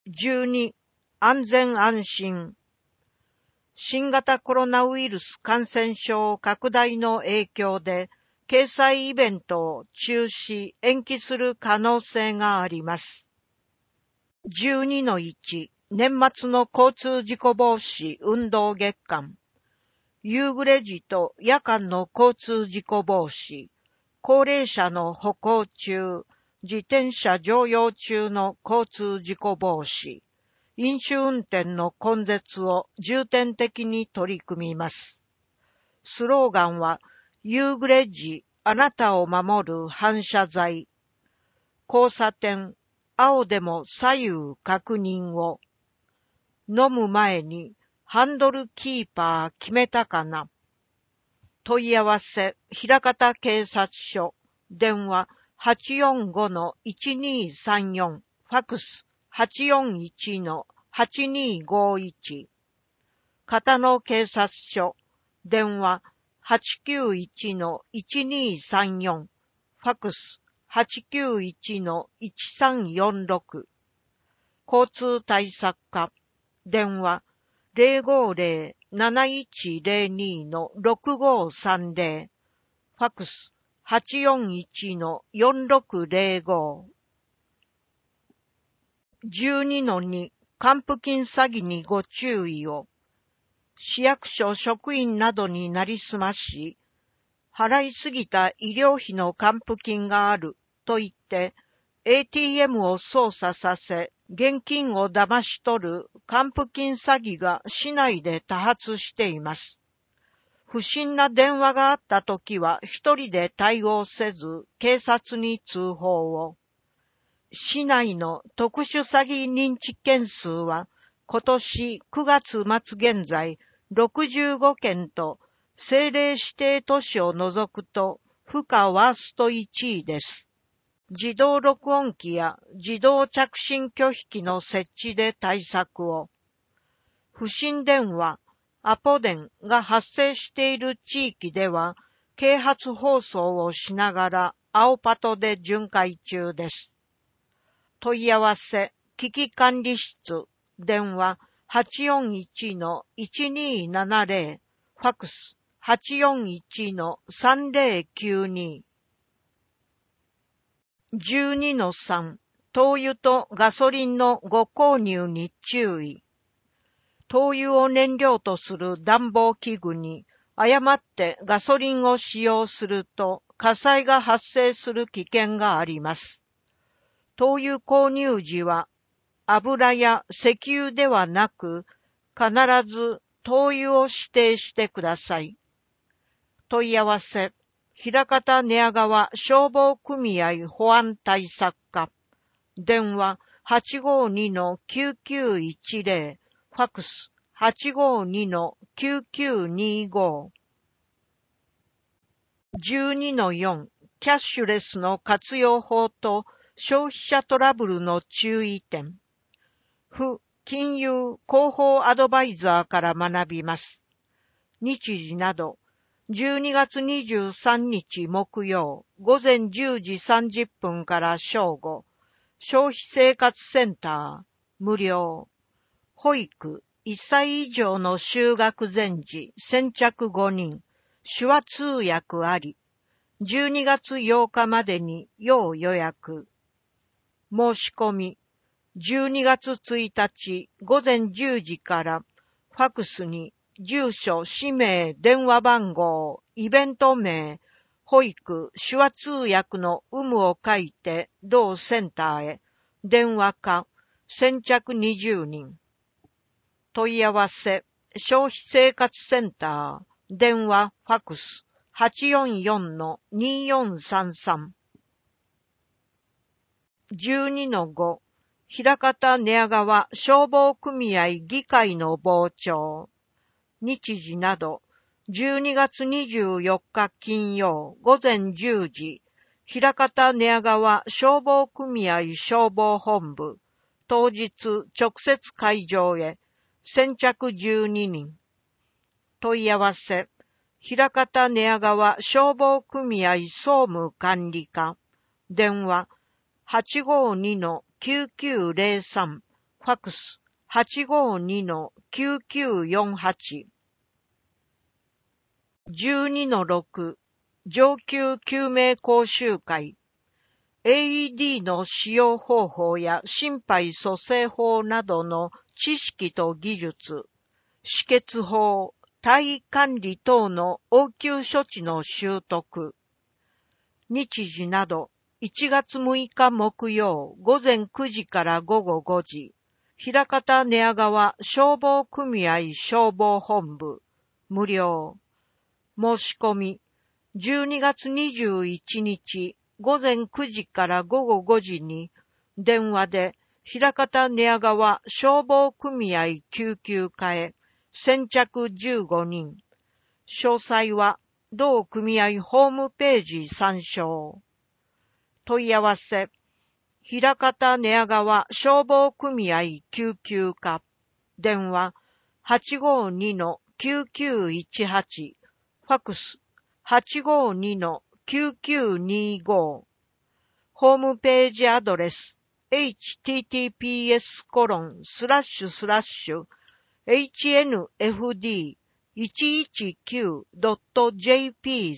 12、安全安心。新型コロナウイルス感染症拡大の影響で、掲載イベントを中止・延期する可能性があります。12-1、年末の交通事故防止運動月間。夕暮れ時と夜間の交通事故防止、高齢者の歩行中、自転車乗用中の交通事故防止、飲酒運転の根絶を重点的に取り組みます。スローガンは、夕暮れ時、あなたを守る反射材。交差点、青でも左右確認を。飲む前に、ハンドルキーパー決めたかな。問い合わせ、枚方警察署、電話 845-1234、ファクス 841-8251、片野警察署、電話 891-1234、ファクス 891-1346、交通対策課、電話 050-7102-6530、ファクス 841-4605。12-2、還付金詐欺にご注意を。市役所職員などになりすまし、払いすぎた医療費の還付金があると言って、ATM を操作させ、現金を騙し取る還付金詐欺が市内で多発しています。不審な電話があったときは一人で対応せず、警察に通報を。市内の特殊詐欺認知件数は今年9月末現在65件と、政令指定都市を除くと不可ワースト1位です。自動録音機や自動着信拒否機の設置で対策を。不審電話、アポ電が発生している地域では、啓発放送をしながら青パトで巡回中です。問い合わせ、危機管理室、電話 841-1270、ファクス 841-3092。12-3、灯油とガソリンのご購入に注意。灯油を燃料とする暖房器具に誤ってガソリンを使用すると火災が発生する危険があります。灯油購入時は油や石油ではなく必ず灯油を指定してください。問い合わせ、枚方寝屋川消防組合保安対策課、電話 852-9910、ファクス 852-9925。12-4、キャッシュレスの活用法と消費者トラブルの注意点。府金融広報アドバイザーから学びます。日時など、12月23日木曜午前10時30分から正午、消費生活センター、無料。保育、1歳以上の就学前時、先着5人、手話通訳あり。12月8日までに要予約。申し込み、12月1日午前10時から、ファクスに、住所、氏名、電話番号、イベント名、保育、手話通訳の有無を書いて、同センターへ、電話か、先着20人。問い合わせ、消費生活センター、電話、ファクス、844-2433。12-5、枚方寝屋川消防組合議会の傍聴。日時など、12月24日金曜午前10時、枚方寝屋川消防組合消防本部、当日直接会場へ、先着12人。問い合わせ、枚方寝屋川消防組合総務管理課、電話 852-9903、 ファクス 852-9948。12-6 上級救命講習会。AED の使用方法や心肺蘇生法などの知識と技術、止血法、体位管理等の応急処置の習得。日時など、1月6日木曜午前9時から午後5時、枚方寝屋川消防組合消防本部、無料。申し込み、12月21日午前9時から午後5時に、電話で、枚方寝屋川消防組合救急課へ、先着15人。詳細は、同組合ホームページ参照。問い合わせ、枚方寝屋川消防組合救急課。電話、852-9918。ファクス、852-9925。ホームページアドレス、https://hnfd119.jp/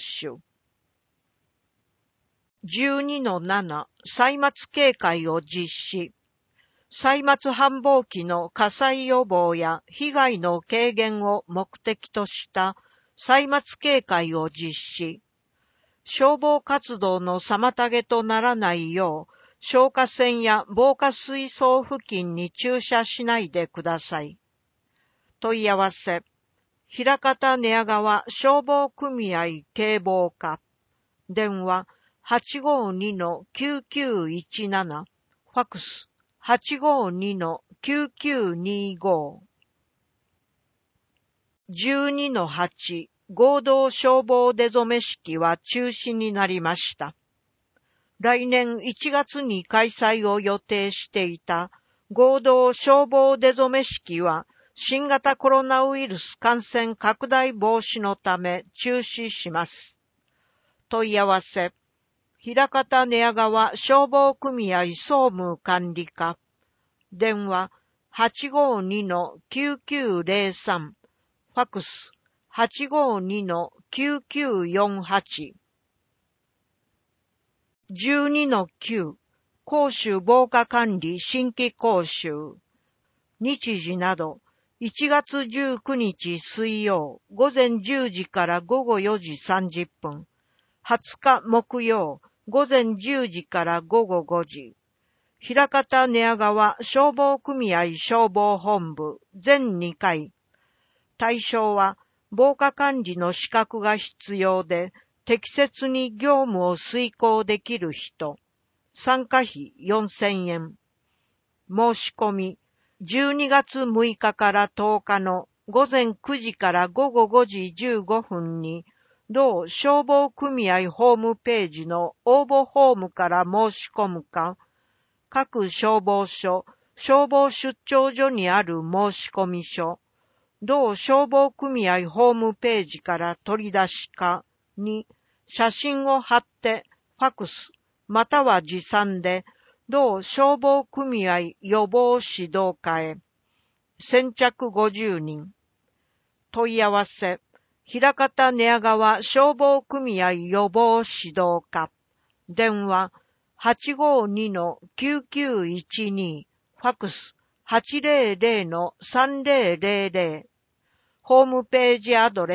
12-7 歳末警戒を実施。歳末繁忙期の火災予防や被害の軽減を目的とした歳末警戒を実施。消防活動の妨げとならないよう、消火栓や防火水槽付近に駐車しないでください。問い合わせ、枚方寝屋川消防組合警防課。電話、852-9917。ファクス、852-9925。12-8 合同消防出初め式は中止になりました。来年1月に開催を予定していた合同消防出初め式は新型コロナウイルス感染拡大防止のため中止します。問い合わせ、枚方寝屋川消防組合総務管理課。電話、852-9903。ファクス、852-9948。12-9 公衆防火管理新規講習。日時など、1月19日水曜午前10時から午後4時30分。20日木曜午前10時から午後5時。枚方寝屋川消防組合消防本部全2回。対象は防火管理の資格が必要で適切に業務を遂行できる人。参加費4000円。申し込み12月6日から10日の午前9時から午後5時15分に同消防組合ホームページの応募フォームから申し込むか、各消防署、消防出張所にある申込書、同消防組合ホームページから取り出しかに写真を貼ってファクスまたは持参で同消防組合予防指導課へ。先着50人。問い合わせ、枚方寝屋川消防組合予防指導課。電話、852-9912。ファクス、800-3000。ホームページアドレ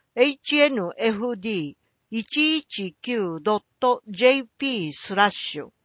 ス、https://hnfd119.jp/